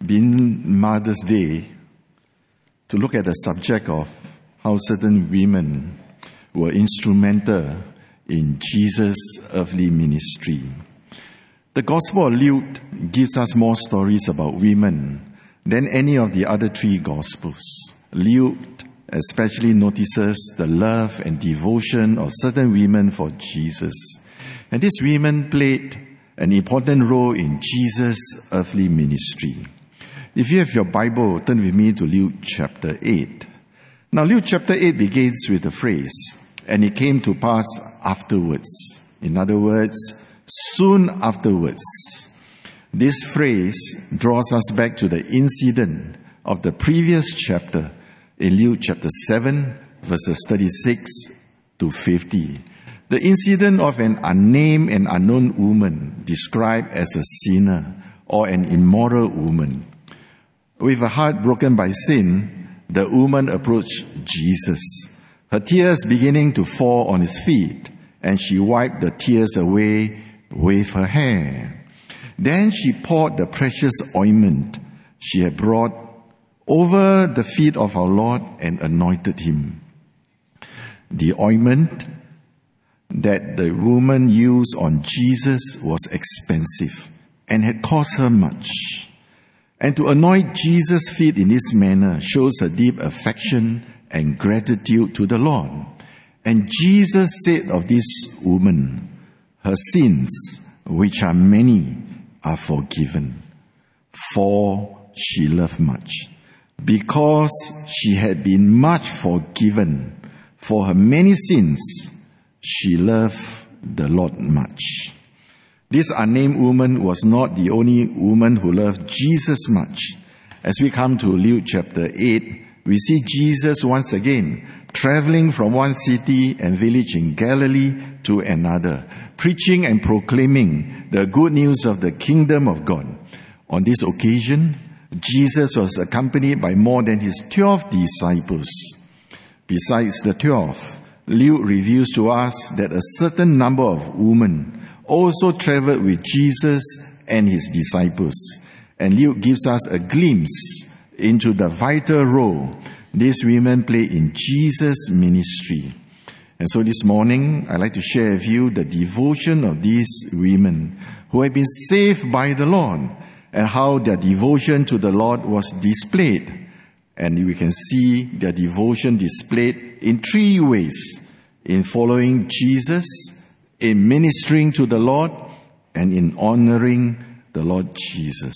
being Mother's Day, to look at the subject of how certain women were instrumental in Jesus' earthly ministry. The Gospel of Luke gives us more stories about women than any of the other three Gospels. Luke especially notices the love and devotion of certain women for Jesus. And these women played an important role in Jesus' earthly ministry. If you have your Bible, turn with me to Luke chapter 8. Now, Luke chapter 8 begins with the phrase, "And it came to pass afterwards." In other words, soon afterwards. This phrase draws us back to the incident of the previous chapter in Luke chapter 7, verses 36 to 50. The incident of an unnamed and unknown woman described as a sinner or an immoral woman. With a heart broken by sin, the woman approached Jesus, her tears beginning to fall on his feet, and she wiped the tears away with her hair. Then she poured the precious ointment she had brought over the feet of our Lord and anointed him. The ointment that the woman used on Jesus was expensive and had cost her much. And to anoint Jesus' feet in this manner shows a deep affection and gratitude to the Lord. And Jesus said of this woman, "Her sins, which are many, are forgiven, for she loved much." Because she had been much forgiven for her many sins, she loved the Lord much. This unnamed woman was not the only woman who loved Jesus much. As we come to Luke chapter 8, we see Jesus once again traveling from one city and village in Galilee to another, preaching and proclaiming the good news of the kingdom of God. On this occasion, Jesus was accompanied by more than his 12 disciples. Besides the 12, Luke reveals to us that a certain number of women also traveled with Jesus and his disciples. And Luke gives us a glimpse into the vital role these women play in Jesus' ministry. And so this morning, I'd like to share with you the devotion of these women who have been saved by the Lord and how their devotion to the Lord was displayed. And we can see their devotion displayed in three ways: in following Jesus, in ministering to the Lord, and in honoring the Lord Jesus.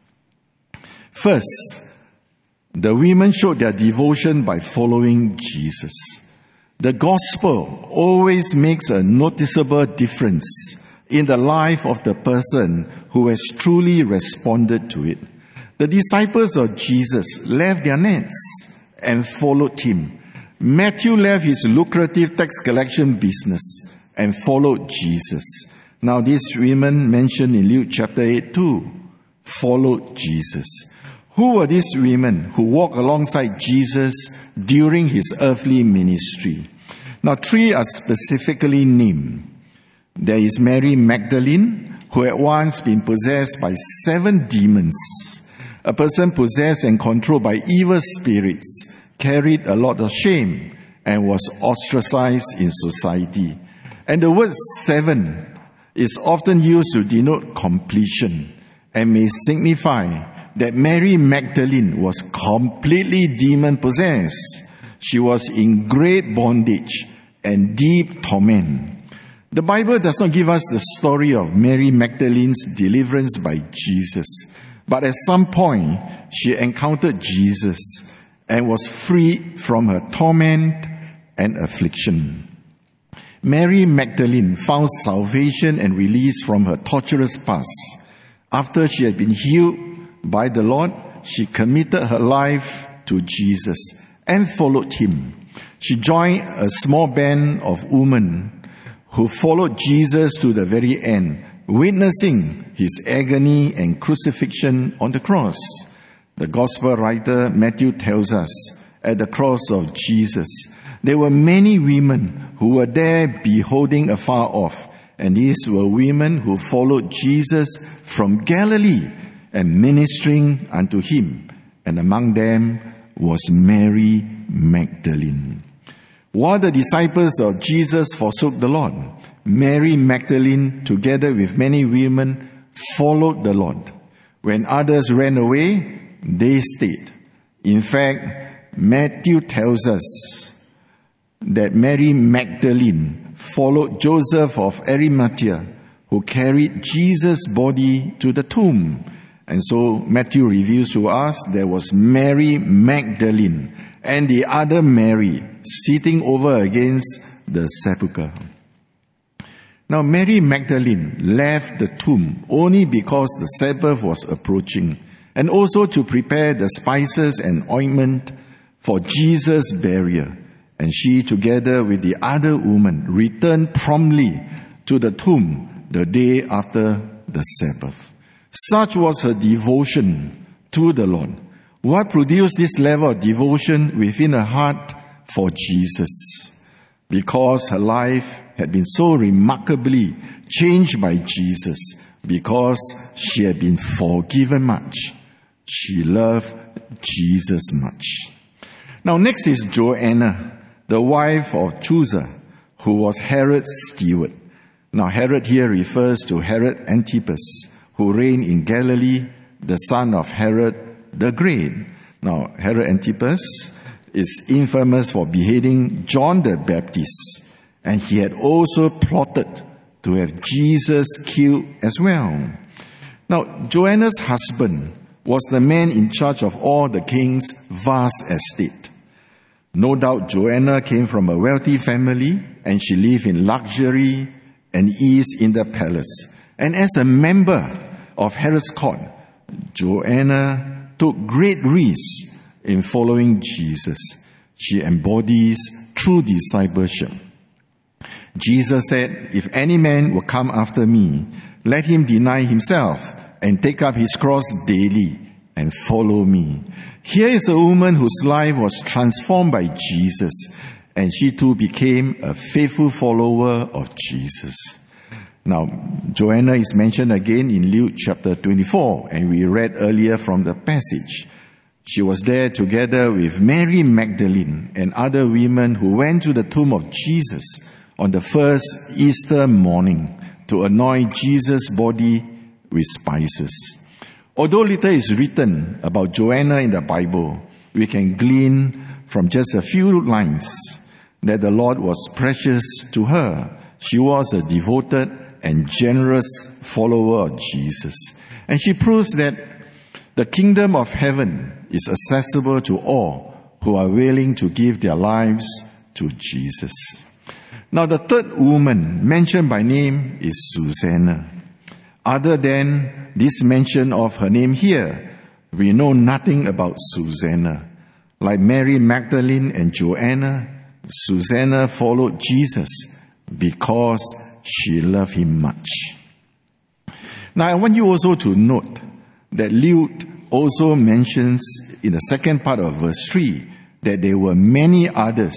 First, the women showed their devotion by following Jesus. The gospel always makes a noticeable difference in the life of the person who has truly responded to it. The disciples of Jesus left their nets and followed him. Matthew left his lucrative tax collection business and followed Jesus. Now these women mentioned in Luke chapter 8 too followed Jesus. Who were these women who walked alongside Jesus during his earthly ministry? Now, three are specifically named. There is Mary Magdalene, who had once been possessed by 7 demons. A person possessed and controlled by evil spirits carried a lot of shame and was ostracized in society. And the word 7 is often used to denote completion and may signify that Mary Magdalene was completely demon-possessed. She was in great bondage and deep torment. The Bible does not give us the story of Mary Magdalene's deliverance by Jesus, but at some point she encountered Jesus and was freed from her torment and affliction. Mary Magdalene found salvation and release from her torturous past. After she had been healed by the Lord, she committed her life to Jesus and followed him. She joined a small band of women who followed Jesus to the very end, witnessing his agony and crucifixion on the cross. The gospel writer Matthew tells us, at the cross of Jesus, there were many women who were there beholding afar off, and these were women who followed Jesus from Galilee. and ministering unto him. And among them was Mary Magdalene. While the disciples of Jesus forsook the Lord, Mary Magdalene, together with many women, followed the Lord. When others ran away, they stayed. In fact, Matthew tells us that Mary Magdalene followed Joseph of Arimathea, who carried Jesus' body to the tomb. And so Matthew reveals to us there was Mary Magdalene and the other Mary sitting over against the sepulchre. Now Mary Magdalene left the tomb only because the Sabbath was approaching, and also to prepare the spices and ointment for Jesus' burial. And she, together with the other woman, returned promptly to the tomb the day after the Sabbath. Such was her devotion to the Lord. What produced this level of devotion within her heart for Jesus? Because her life had been so remarkably changed by Jesus, because she had been forgiven much. She loved Jesus much. Now next is Joanna, the wife of Chuza, who was Herod's steward. Now Herod here refers to Herod Antipas, who reigned in Galilee, the son of Herod the Great. Now Herod Antipas is infamous for beheading John the Baptist, and he had also plotted to have Jesus killed as well. Now Joanna's husband was the man in charge of all the king's vast estate. No doubt Joanna came from a wealthy family, and she lived in luxury and ease in the palace. And as a member of Herod's court, Joanna took great risks in following Jesus. She embodies true discipleship. Jesus said, "If any man will come after me, let him deny himself and take up his cross daily and follow me." Here is a woman whose life was transformed by Jesus, and she too became a faithful follower of Jesus. Now, Joanna is mentioned again in Luke chapter 24, and we read earlier from the passage. She was there together with Mary Magdalene and other women who went to the tomb of Jesus on the first Easter morning to anoint Jesus' body with spices. Although little is written about Joanna in the Bible, we can glean from just a few lines that the Lord was precious to her. She was a devoted and generous follower of Jesus. And she proves that the kingdom of heaven is accessible to all who are willing to give their lives to Jesus. Now the third woman mentioned by name is Susanna. Other than this mention of her name here, we know nothing about Susanna. Like Mary Magdalene and Joanna, Susanna followed Jesus because she loved him much. Now I want you also to note that Luke also mentions in the second part of verse 3 that there were many others.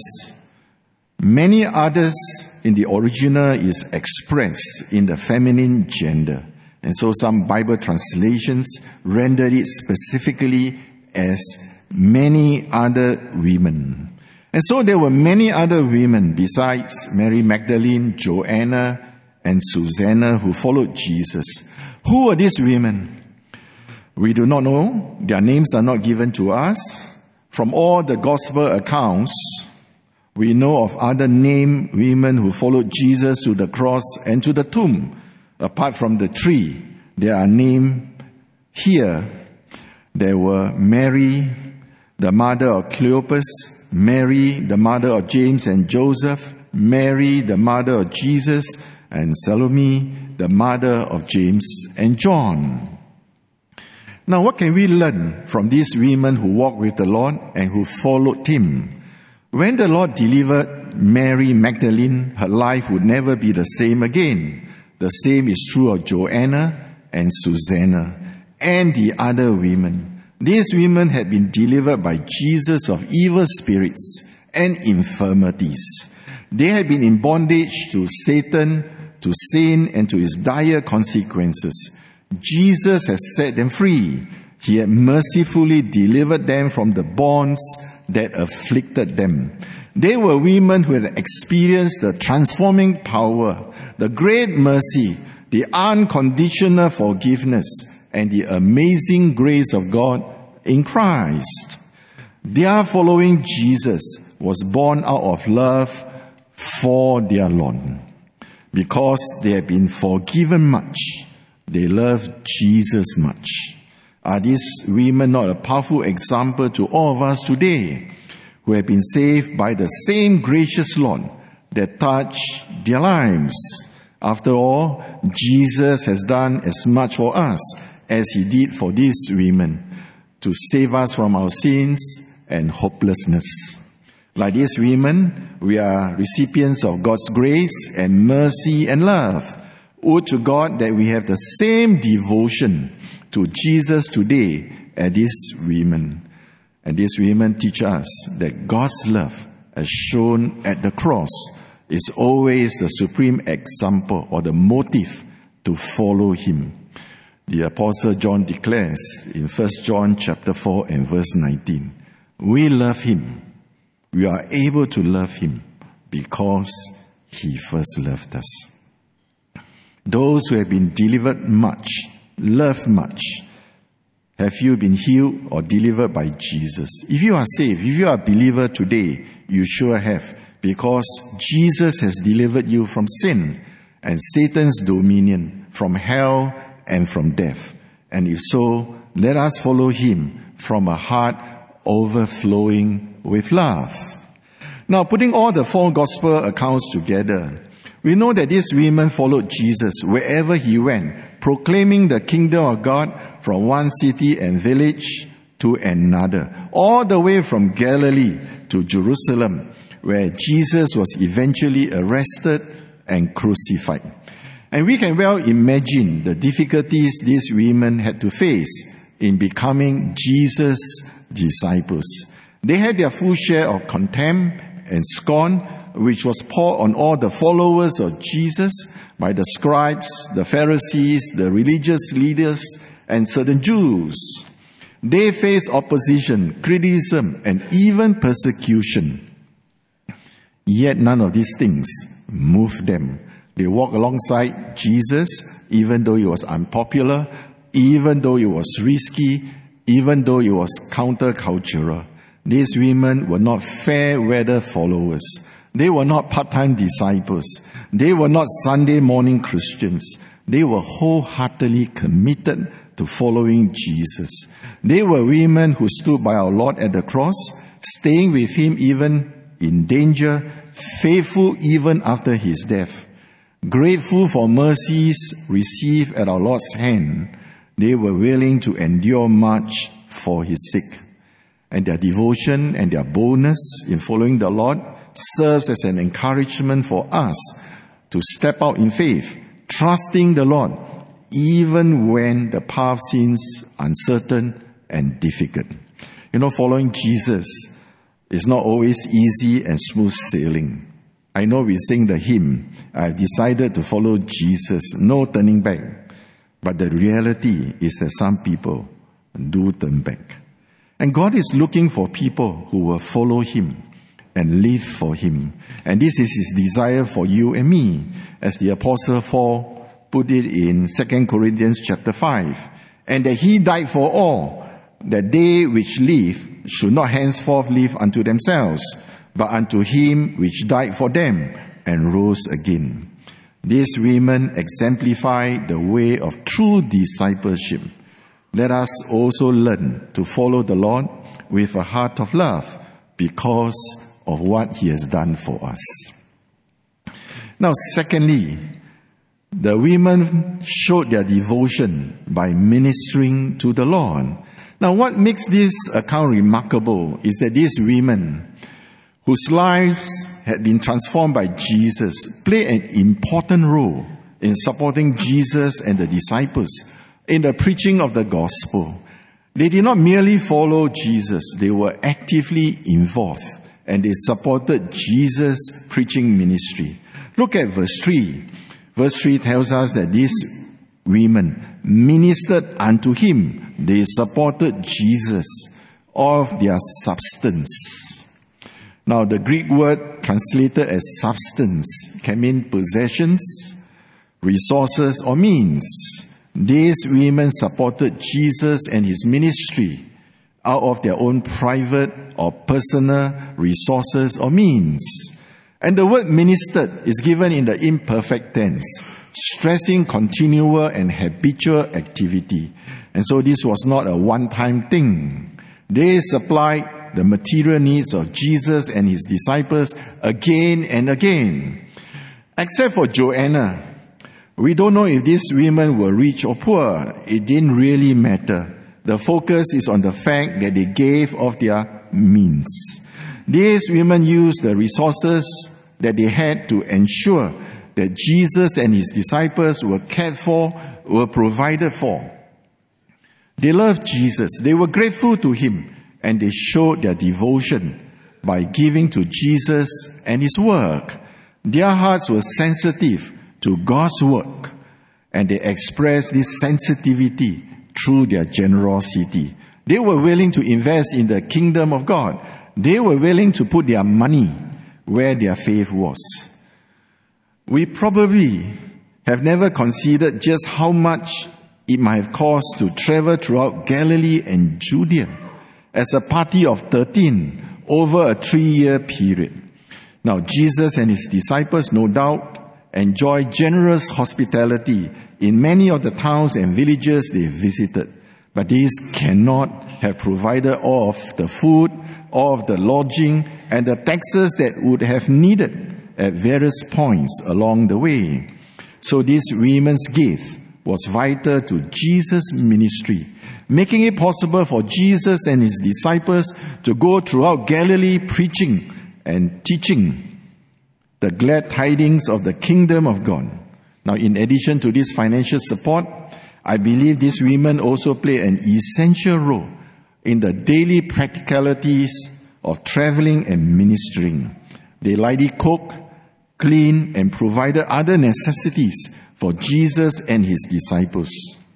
Many others in the original is expressed in the feminine gender. And so some Bible translations rendered it specifically as many other women. And so there were many other women besides Mary Magdalene, Joanna, and Susanna who followed Jesus. Who were these women? We do not know. Their names are not given to us. From all the gospel accounts, we know of other named women who followed Jesus to the cross and to the tomb. Apart from the three, there are named here. There were Mary, the mother of Cleopas, Mary, the mother of James and Joseph, Mary, the mother of Jesus, and Salome, the mother of James and John. Now, what can we learn from these women who walked with the Lord and who followed him? When the Lord delivered Mary Magdalene, her life would never be the same again. The same is true of Joanna and Susanna and the other women. These women had been delivered by Jesus of evil spirits and infirmities. They had been in bondage to Satan, to sin, and to its dire consequences. Jesus has set them free. He had mercifully delivered them from the bonds that afflicted them. They were women who had experienced the transforming power, the great mercy, the unconditional forgiveness, and the amazing grace of God in Christ. Their following Jesus was born out of love for their Lord. Because they have been forgiven much, they love Jesus much. Are these women not a powerful example to all of us today who have been saved by the same gracious Lord that touched their lives? After all, Jesus has done as much for us as he did for these women to save us from our sins and hopelessness. Like these women, we are recipients of God's grace and mercy and love. Would to God that we have the same devotion to Jesus today as these women. And these women teach us that God's love, as shown at the cross, is always the supreme example or the motive to follow him. The Apostle John declares in 1 John chapter 4 and verse 19, we love him. We are able to love him because he first loved us. Those who have been delivered much, love much. Have you been healed or delivered by Jesus? If you are saved, if you are a believer today, you sure have, because Jesus has delivered you from sin and Satan's dominion, from hell and from death. And if so, let us follow him from a heart overflowing with love. Now, putting all the four gospel accounts together, we know that these women followed Jesus wherever he went, proclaiming the kingdom of God from one city and village to another, all the way from Galilee to Jerusalem, where Jesus was eventually arrested and crucified. And we can well imagine the difficulties these women had to face in becoming Jesus' disciples. They had their full share of contempt and scorn, which was poured on all the followers of Jesus by the scribes, the Pharisees, the religious leaders, and certain Jews. They faced opposition, criticism, and even persecution. Yet none of these things moved them. They walked alongside Jesus, even though he was unpopular, even though it was risky, even though it was countercultural. These women were not fair weather followers. They were not part-time disciples. They were not Sunday morning Christians. They were wholeheartedly committed to following Jesus. They were women who stood by our Lord at the cross, staying with him even in danger, faithful even after his death. Grateful for mercies received at our Lord's hand, they were willing to endure much for his sake. And their devotion and their boldness in following the Lord serves as an encouragement for us to step out in faith, trusting the Lord, even when the path seems uncertain and difficult. Following Jesus is not always easy and smooth sailing. I know we sing the hymn, I've decided to follow Jesus, no turning back. But the reality is that some people do turn back. And God is looking for people who will follow him and live for him. And this is his desire for you and me, as the Apostle Paul put it in 2 Corinthians chapter 5. And that he died for all, that they which live should not henceforth live unto themselves, but unto him which died for them and rose again. These women exemplify the way of true discipleship. Let us also learn to follow the Lord with a heart of love because of what he has done for us. Now, secondly, the women showed their devotion by ministering to the Lord. Now, what makes this account remarkable is that these women, whose lives had been transformed by Jesus, play an important role in supporting Jesus and the disciples in the preaching of the gospel. They did not merely follow Jesus, they were actively involved and they supported Jesus' preaching ministry. Look at verse 3. Verse 3 tells us that these women ministered unto him. They supported Jesus of their substance. Now, the Greek word translated as substance can mean possessions, resources, or means. These women supported Jesus and his ministry out of their own private or personal resources or means. And the word ministered is given in the imperfect tense, stressing continual and habitual activity. And so this was not a one-time thing. They supplied the material needs of Jesus and his disciples again and again. Except for Joanna, we don't know if these women were rich or poor. It didn't really matter. The focus is on the fact that they gave of their means. These women used the resources that they had to ensure that Jesus and his disciples were cared for, were provided for. They loved Jesus. They were grateful to him, and they showed their devotion by giving to Jesus and his work. Their hearts were sensitive to God's work, and they expressed this sensitivity through their generosity. They were willing to invest in the kingdom of God. They were willing to put their money where their faith was. We probably have never considered just how much it might have cost to travel throughout Galilee and Judea as a party of 13 over a 3-year period. Now, Jesus and his disciples no doubt enjoyed generous hospitality in many of the towns and villages they visited, but these cannot have provided all of the food, all of the lodging, and the taxes that would have needed at various points along the way. So this women's gift was vital to Jesus' ministry, making it possible for Jesus and his disciples to go throughout Galilee preaching and teaching the glad tidings of the kingdom of God. Now, in addition to this financial support, I believe these women also play an essential role in the daily practicalities of traveling and ministering. They lightly cooked, cleaned, and provided other necessities for Jesus and his disciples.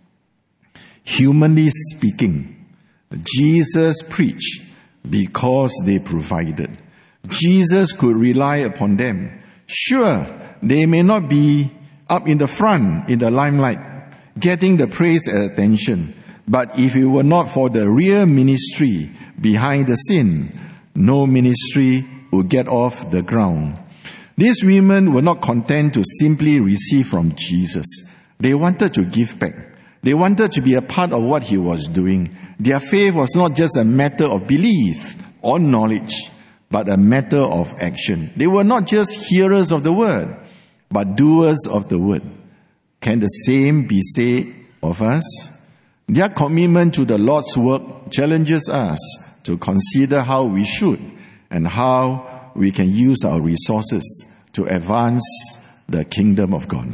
Humanly speaking, Jesus preached because they provided. Jesus could rely upon them. Sure, they may not be up in the front, in the limelight, getting the praise and attention, but if it were not for the real ministry behind the scene, no ministry would get off the ground. These women were not content to simply receive from Jesus. They wanted to give back. They wanted to be a part of what he was doing. Their faith was not just a matter of belief or knowledge, but a matter of action. They were not just hearers of the word, but doers of the word. Can the same be said of us? Their commitment to the Lord's work challenges us to consider how we should and how we can use our resources to advance the kingdom of God.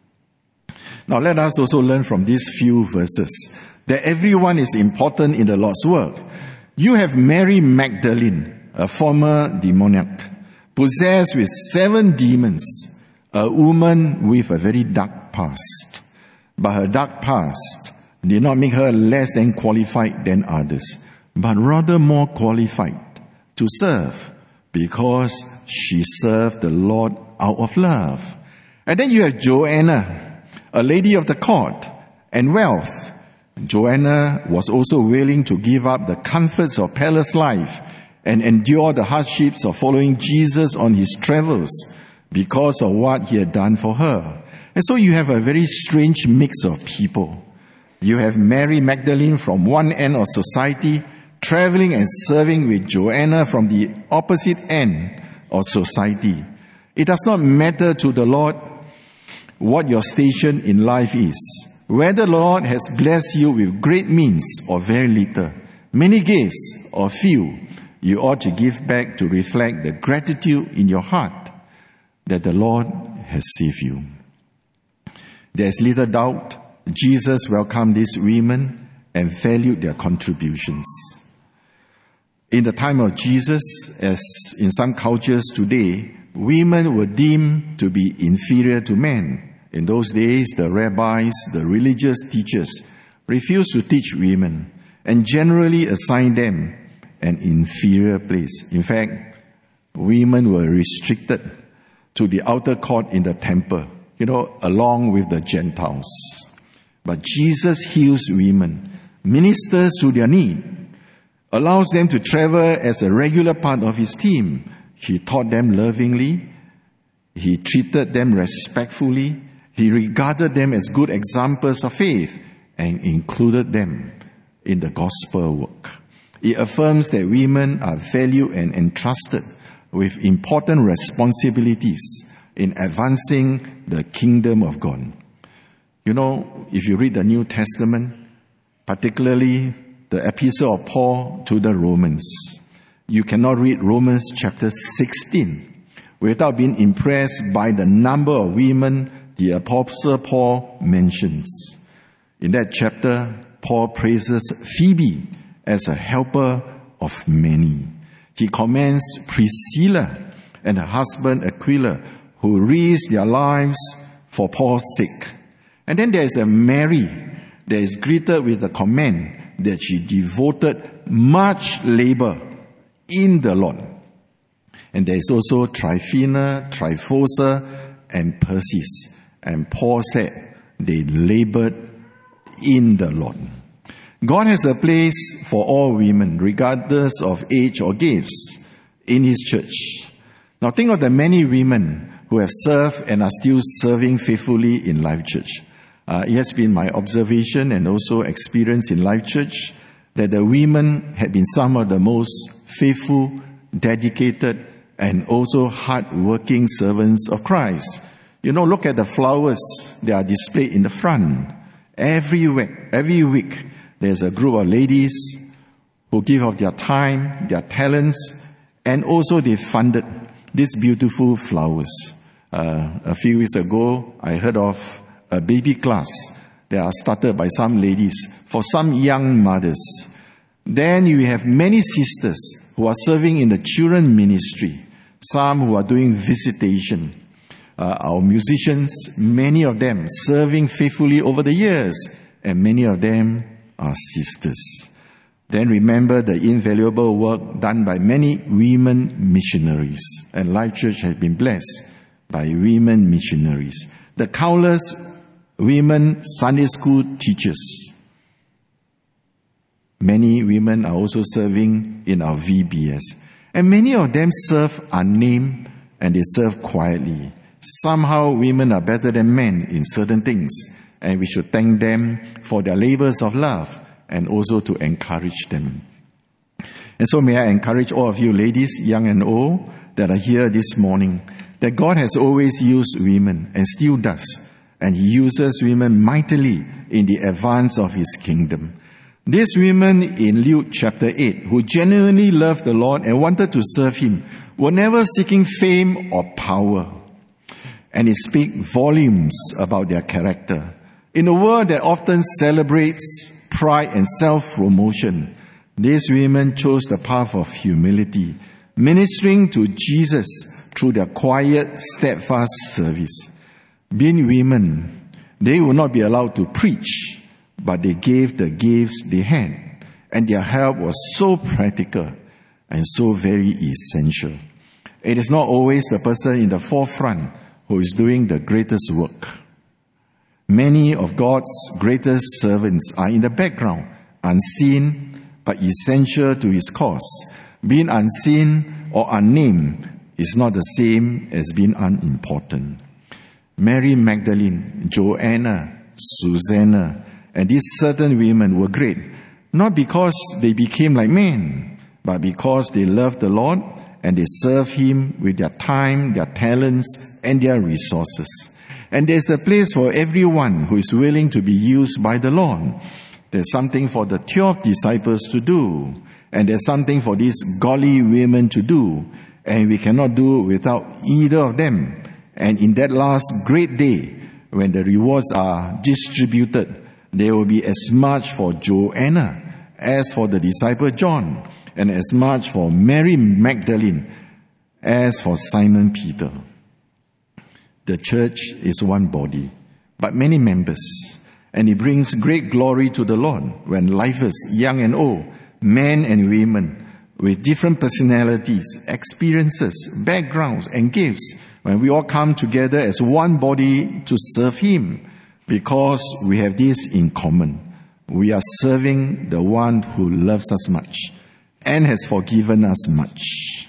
Now let us also learn from these few verses that everyone is important in the Lord's work. You have Mary Magdalene, a former demoniac, possessed with 7 demons, a woman with a very dark past. But her dark past did not make her less than qualified than others, but rather more qualified to serve because she served the Lord out of love. And then you have Joanna, a lady of the court and wealth. Joanna was also willing to give up the comforts of palace life and endure the hardships of following Jesus on his travels because of what he had done for her. And so you have a very strange mix of people. You have Mary Magdalene from one end of society, traveling and serving with Joanna from the opposite end of society. It does not matter to the Lord what your station in life is. Whether the Lord has blessed you with great means or very little, many gifts or few, you ought to give back to reflect the gratitude in your heart that the Lord has saved you. There is little doubt Jesus welcomed these women and valued their contributions. In the time of Jesus, as in some cultures today, women were deemed to be inferior to men. In those days, the rabbis, the religious teachers, refused to teach women and generally assigned them an inferior place. In fact, women were restricted to the outer court in the temple, along with the Gentiles. But Jesus heals women, ministers to their need, allows them to travel as a regular part of his team. He taught them lovingly. He treated them respectfully. He regarded them as good examples of faith and included them in the gospel work. It affirms that women are valued and entrusted with important responsibilities in advancing the kingdom of God. If you read the New Testament, particularly the epistle of Paul to the Romans, you cannot read Romans chapter 16 without being impressed by the number of women the Apostle Paul mentions. In that chapter, Paul praises Phoebe as a helper of many. He commends Priscilla and her husband Aquila, who risked their lives for Paul's sake. And then there is a Mary that is greeted with the comment that she devoted much labor in the Lord. And there is also Tryphena, Tryphosa, and Persis. And Paul said they labored in the Lord. God has a place for all women, regardless of age or gifts, in his church. Now think of the many women who have served and are still serving faithfully in Life Church. It has been my observation and also experience in Life Church that the women have been some of the most faithful, dedicated, and also hard-working servants of Christ. Look at the flowers that are displayed in the front. Every week, there's a group of ladies who give of their time, their talents, and also they funded these beautiful flowers. A few weeks ago, I heard of a baby class that are started by some ladies for some young mothers. Then you have many sisters who are serving in the children ministry, some who are doing visitation. Our musicians, many of them serving faithfully over the years, and many of them are sisters. Then remember the invaluable work done by many women missionaries, and Life Church has been blessed by women missionaries. The countless women Sunday school teachers. Many women are also serving in our VBS. And many of them serve unnamed and they serve quietly. Somehow women are better than men in certain things, and we should thank them for their labors of love and also to encourage them. And so may I encourage all of you ladies, young and old, that are here this morning, that God has always used women and still does, and he uses women mightily in the advance of his kingdom. These women in Luke chapter 8, who genuinely loved the Lord and wanted to serve him, were never seeking fame or power. And it speaks volumes about their character. In a world that often celebrates pride and self-promotion, these women chose the path of humility, ministering to Jesus through their quiet, steadfast service. Being women, they would not be allowed to preach, but they gave the gifts they had, and their help was so practical and so very essential. It is not always the person in the forefront who is doing the greatest work. Many of God's greatest servants are in the background, unseen but essential to his cause. Being unseen or unnamed is not the same as being unimportant. Mary Magdalene, Joanna, Susanna, and these certain women were great, not because they became like men, but because they loved the Lord and they served him with their time, their talents, and their resources. And there's a place for everyone who is willing to be used by the Lord. There's something for the 12 disciples to do, and there's something for these godly women to do, and we cannot do without either of them. And in that last great day, when the rewards are distributed, there will be as much for Joanna as for the disciple John, and as much for Mary Magdalene as for Simon Peter. The church is one body, but many members. And it brings great glory to the Lord when lifers, young and old, men and women, with different personalities, experiences, backgrounds, and gifts, when we all come together as one body to serve Him, because we have this in common. We are serving the one who loves us much and has forgiven us much.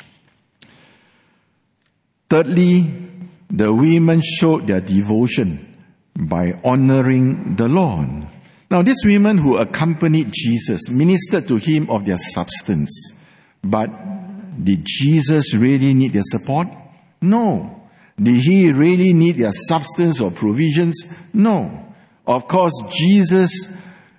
Thirdly, the women showed their devotion by honoring the Lord. Now, these women who accompanied Jesus ministered to Him of their substance. But did Jesus really need their support? No. Did He really need their substance or provisions? No. Of course, Jesus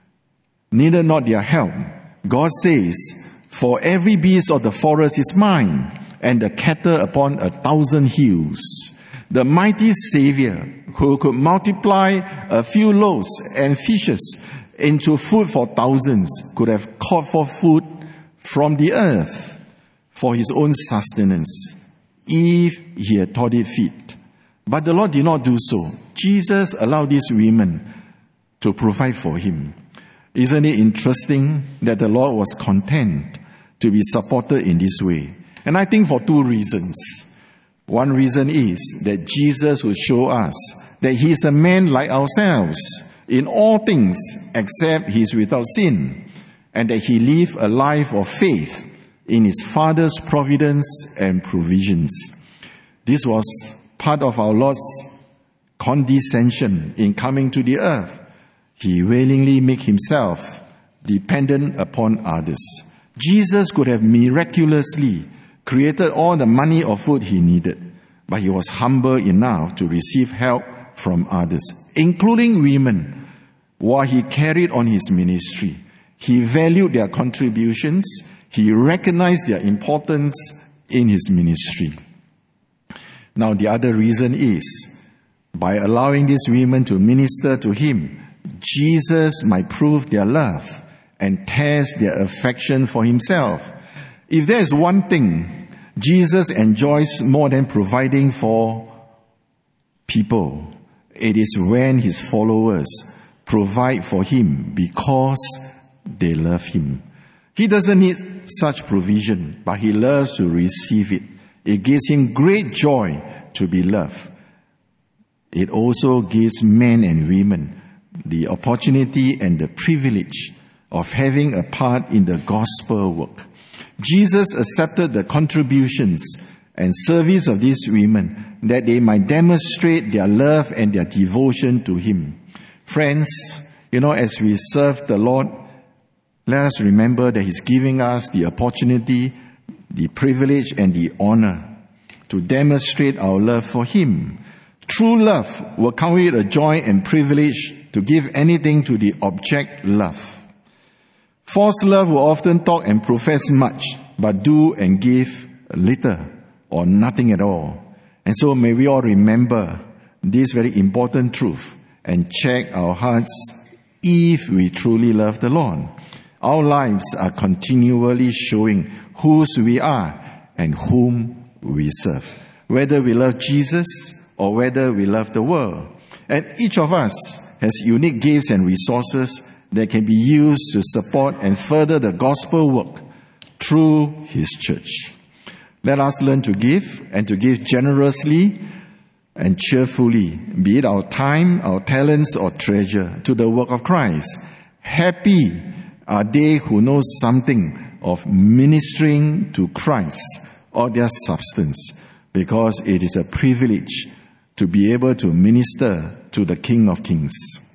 needed not their help. God says, "For every beast of the forest is mine, and the cattle upon 1,000 hills." The mighty Savior who could multiply a few loaves and fishes into food for thousands could have called for food from the earth for His own sustenance if He had thought it fit. But the Lord did not do so. Jesus allowed these women to provide for Him. Isn't it interesting that the Lord was content to be supported in this way? And I think for two reasons. One reason is that Jesus will show us that He is a man like ourselves in all things except He is without sin, and that He lived a life of faith in His Father's providence and provisions. This was part of our Lord's condescension in coming to the earth. He willingly made Himself dependent upon others. Jesus could have miraculously created all the money or food He needed, but He was humble enough to receive help from others, including women, while He carried on His ministry. He valued their contributions. He recognized their importance in His ministry. Now, the other reason is, by allowing these women to minister to Him, Jesus might prove their love and test their affection for Himself. If there is one thing Jesus enjoys more than providing for people, it is when His followers provide for Him because they love Him. He doesn't need such provision, but He loves to receive it. It gives Him great joy to be loved. It also gives men and women the opportunity and the privilege of having a part in the gospel work. Jesus accepted the contributions and service of these women that they might demonstrate their love and their devotion to Him. Friends, as we serve the Lord, let us remember that He's giving us the opportunity, the privilege, and the honor to demonstrate our love for Him. True love will count it a joy and privilege to give anything to the object loved. False love will often talk and profess much, but do and give little or nothing at all. And so may we all remember this very important truth and check our hearts if we truly love the Lord. Our lives are continually showing whose we are and whom we serve, whether we love Jesus or whether we love the world. And each of us has unique gifts and resources that can be used to support and further the gospel work through His church. Let us learn to give and to give generously and cheerfully, be it our time, our talents, or treasure, to the work of Christ. Happy are they who know something of ministering to Christ or their substance, because it is a privilege to be able to minister to the King of Kings.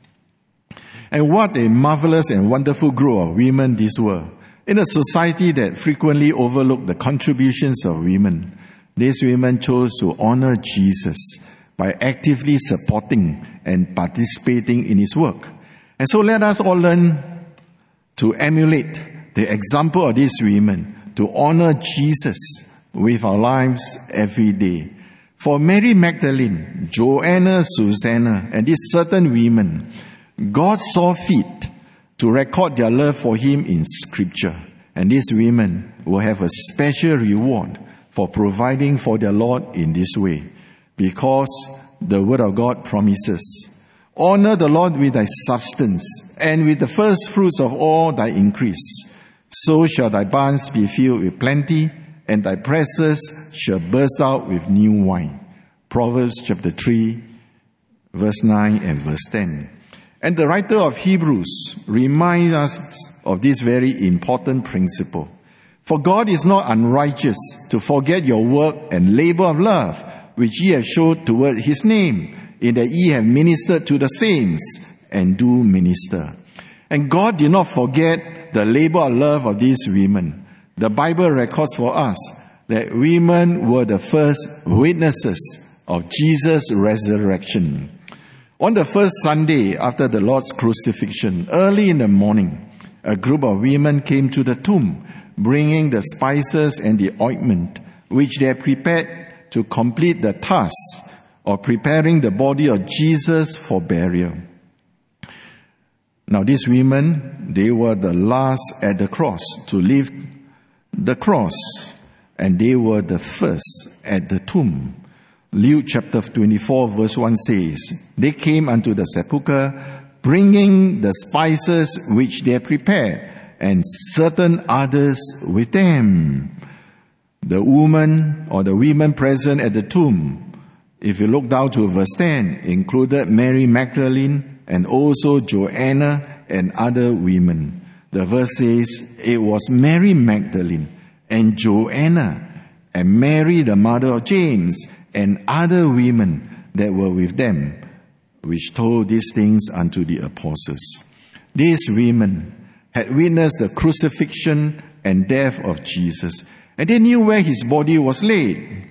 And what a marvelous and wonderful group of women these were. In a society that frequently overlooked the contributions of women, these women chose to honor Jesus by actively supporting and participating in His work. And so let us all learn to emulate the example of these women, to honor Jesus with our lives every day. For Mary Magdalene, Joanna, Susanna, and these certain women, God saw fit to record their love for Him in Scripture. And these women will have a special reward for providing for their Lord in this way, because the Word of God promises, Honor the Lord with thy substance, and with the first fruits of all thy increase. So shall thy barns be filled with plenty, and thy presses shall burst out with new wine. Proverbs chapter 3, verse 9 and verse 10. And the writer of Hebrews reminds us of this very important principle. For God is not unrighteous to forget your work and labor of love, which ye have showed toward his name, in that ye have ministered to the saints and do minister. And God did not forget the labor of love of these women. The Bible records for us that women were the first witnesses of Jesus' resurrection. On the first Sunday after the Lord's crucifixion, early in the morning, a group of women came to the tomb, bringing the spices and the ointment, which they had prepared to complete the task of preparing the body of Jesus for burial. Now these women, they were the last at the cross to leave the cross, and they were the first at the tomb. Luke chapter 24 verse 1 says, they came unto the sepulchre, bringing the spices which they prepared, and certain others with them. The woman or the women present at the tomb, if you look down to verse 10, included Mary Magdalene and also Joanna and other women. The verse says, it was Mary Magdalene and Joanna and Mary the mother of James and other women that were with them, which told these things unto the apostles. These women had witnessed the crucifixion and death of Jesus, and they knew where his body was laid.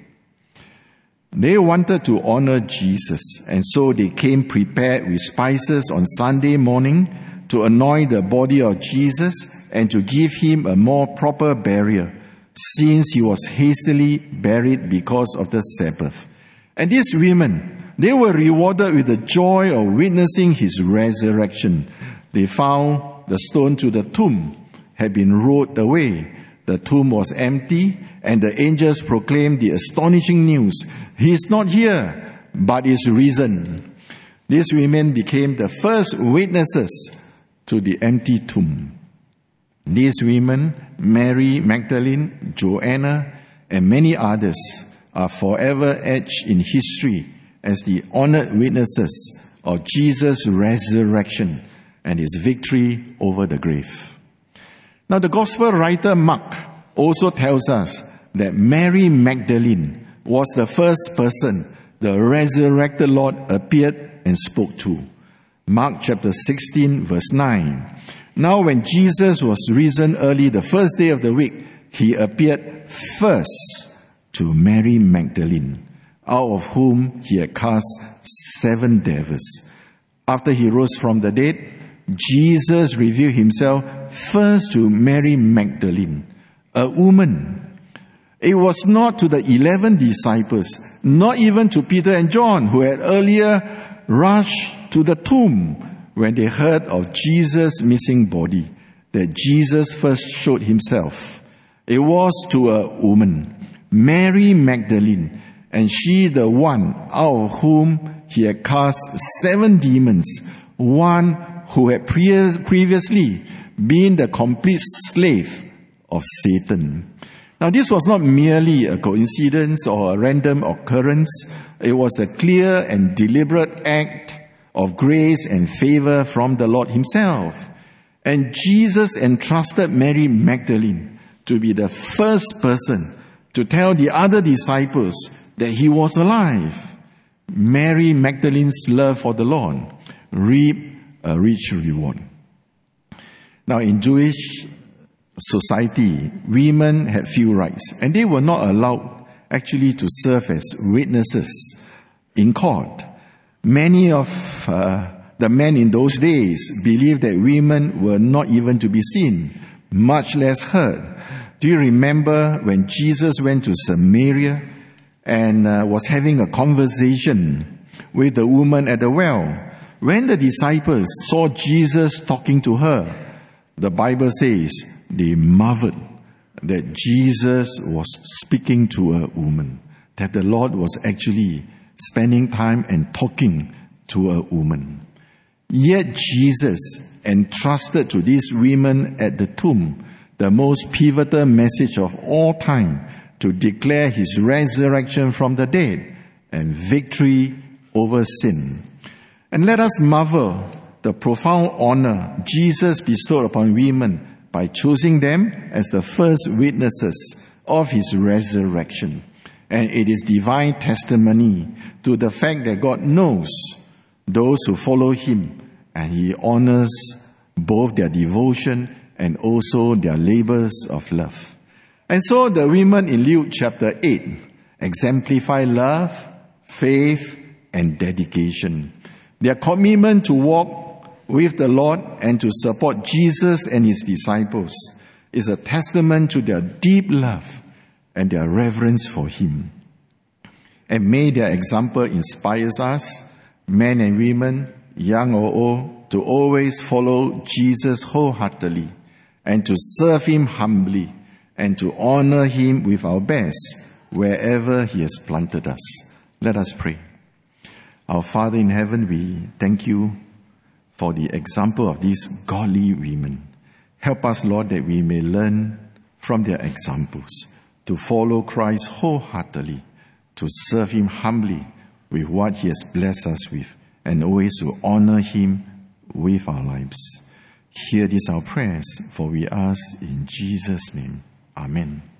They wanted to honor Jesus, and so they came prepared with spices on Sunday morning to anoint the body of Jesus and to give him a more proper burial, since he was hastily buried because of the Sabbath. And these women, they were rewarded with the joy of witnessing his resurrection. They found the stone to the tomb had been rolled away. The tomb was empty, and the angels proclaimed the astonishing news, he is not here, but is risen. These women became the first witnesses to the empty tomb. These women, Mary Magdalene, Joanna, and many others, are forever etched in history as the honored witnesses of Jesus' resurrection and his victory over the grave. Now, the gospel writer Mark also tells us that Mary Magdalene was the first person the resurrected Lord appeared and spoke to. Mark chapter 16 verse 9. Now when Jesus was risen early the first day of the week, he appeared first to Mary Magdalene, out of whom he had cast 7 devils. After he rose from the dead, Jesus revealed himself first to Mary Magdalene, a woman. It was not to the 11 disciples, not even to Peter and John, who had earlier rushed to the tomb when they heard of Jesus' missing body, that Jesus first showed himself. It was to a woman, Mary Magdalene, and she the one out of whom he had cast 7 demons, one who had previously been the complete slave of Satan. Now, this was not merely a coincidence or a random occurrence. It was a clear and deliberate act of grace and favor from the Lord himself. And Jesus entrusted Mary Magdalene to be the first person to tell the other disciples that he was alive. Mary Magdalene's love for the Lord reaped a rich reward. Now, in Jewish society, women had few rights, and they were not allowed actually to serve as witnesses in court. Many of the men in those days believed that women were not even to be seen, much less heard. Do you remember when Jesus went to Samaria and was having a conversation with the woman at the well? When the disciples saw Jesus talking to her, the Bible says they marveled that Jesus was speaking to a woman, that the Lord was actually spending time and talking to a woman. Yet Jesus entrusted to these women at the tomb the most pivotal message of all time to declare his resurrection from the dead and victory over sin. And let us marvel the profound honor Jesus bestowed upon women by choosing them as the first witnesses of his resurrection. And it is divine testimony to the fact that God knows those who follow him, and he honors both their devotion and also their labors of love. And so the women in Luke chapter 8 exemplify love, faith, and dedication. Their commitment to walk with the Lord and to support Jesus and his disciples is a testament to their deep love and their reverence for him. And may their example inspire us, men and women, young or old, to always follow Jesus wholeheartedly and to serve him humbly and to honor him with our best wherever he has planted us. Let us pray. Our Father in heaven, we thank you for the example of these godly women. Help us, Lord, that we may learn from their examples to follow Christ wholeheartedly, to serve him humbly with what he has blessed us with, and always to honor him with our lives. Hear these our prayers, for we ask in Jesus' name. Amen.